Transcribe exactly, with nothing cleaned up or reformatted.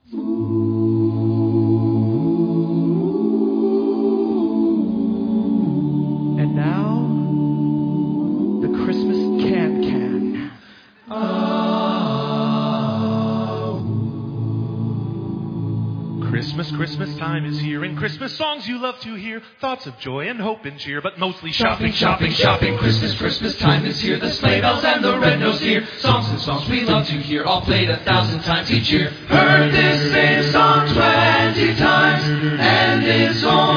And now, the Christmas can-can. Christmas, Christmas time is here, and Christmas songs you love to hear. Thoughts of joy and hope and cheer, but mostly shopping, shopping, shopping. Christmas, Christmas time is here. The sleigh bells and the red-nosed deer. Songs and songs we love to hear, all played a thousand times each year. Heard this same song twenty times, and it's all